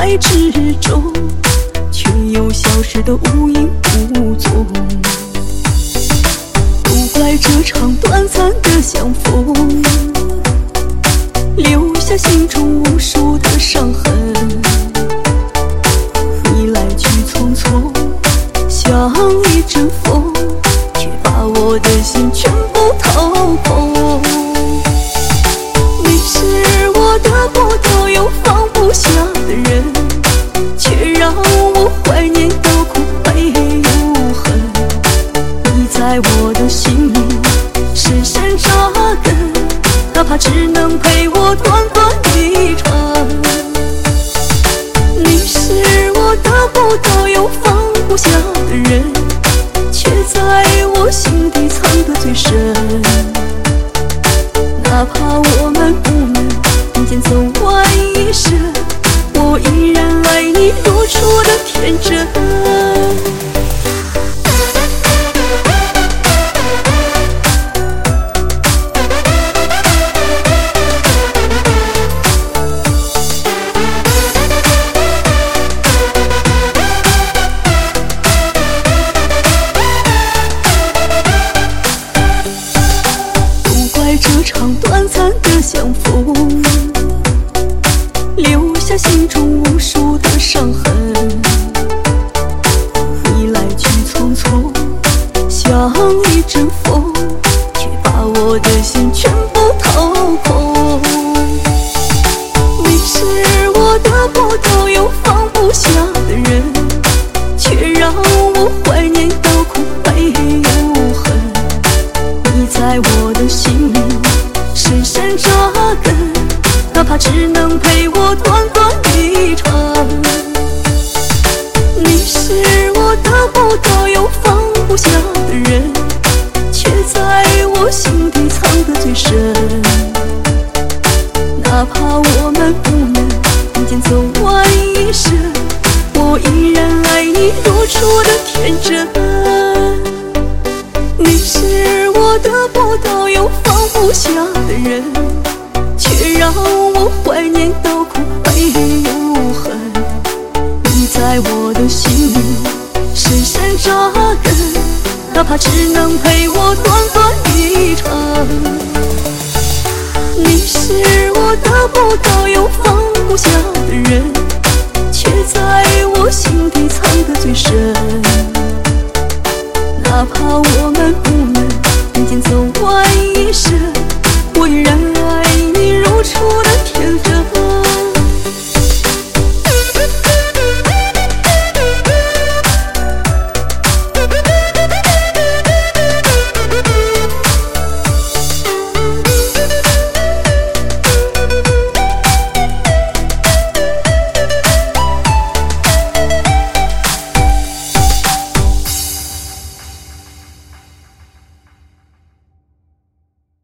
海之中，却又消失得无影无踪。都怪这场短暂的相逢，留下心中无数的伤痕。你来去匆匆，像一阵风，却把我的心全部掏空。你是我得不到又放不下的人，却让我怀念到苦悲又恨。你在我的心里深深扎根，哪怕只能陪我短短一程。你是我得不到又放不下的人，却在我心底藏得最深。哪怕我们不能并肩走完一生，我依然爱你如初的天真。这场短暂的相逢，留下心中无数的伤痕。你来去匆匆，像一阵风，却把我的心全部掏空。你是我得不到又放不下的人，却让我怀念到苦悲又恨。你在我的心里深深扎根，哪怕只能陪我短短一程。你是我得不到又放不下的人，却在我心底藏得最深。哪怕我们不能并肩走完一生，我依然爱你如初的天真。你是我得不到又放不下的人，却让我怀念到苦悲又恨。你在我的心里深深扎根，哪怕只能陪我短短一程。你是我得不到又放不下的人，却在我心底藏得最深。哪怕我们不能并肩走完一生，